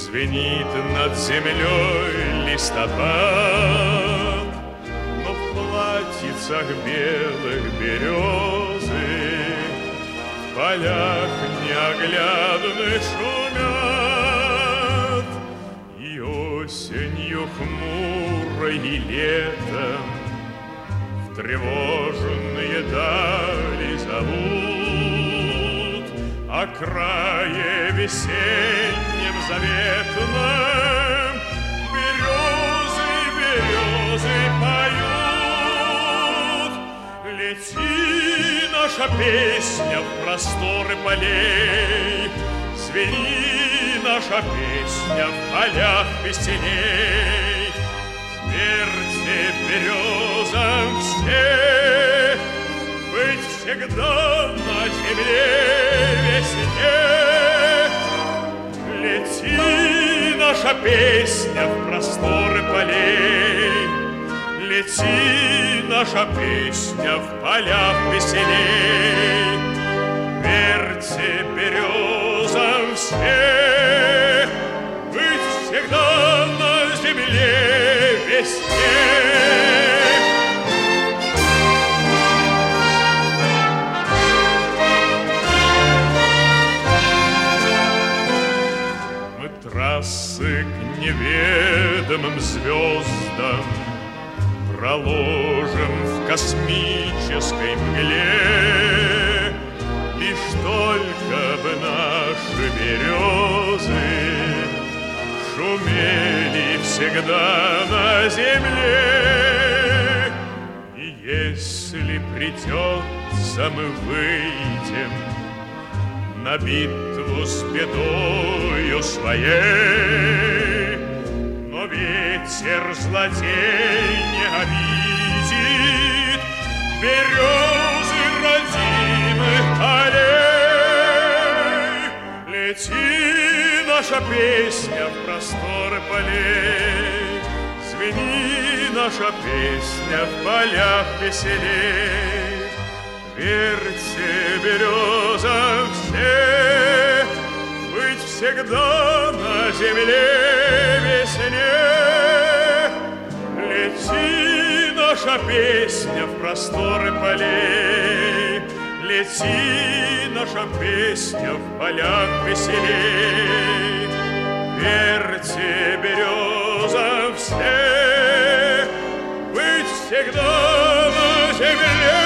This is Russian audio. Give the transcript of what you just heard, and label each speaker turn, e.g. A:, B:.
A: Звенит над землей листопад, но в платьицах белых березы в полях неоглядных шумят. И осенью хмурой, и летом в тревожные дали зовут, о крае весеннем заветном березы, березы поют. Лети, наша песня, в просторы полей, звени, наша песня, в полях веселей. Верьте березам все, быть всегда на земле весне. Лети, наша песня, в просторы полей, лети, наша песня, в полях веселей. Верьте березам все, быть всегда на земле весне. Трассы к неведомым звездам проложим в космической мгле. Лишь только бы наши березы шумели всегда на земле. И если придется, мы выйдем на битву с бедою своей, но ветер злодей не обидит березы родимых полей. Лети, наша песня, в просторы полей, звени, наша песня, в полях веселей. Верьте березам все, быть всегда на земле весне. Лети, наша песня, в просторы полей, лети, наша песня, в полях веселей. Верьте березам все, быть всегда на земле.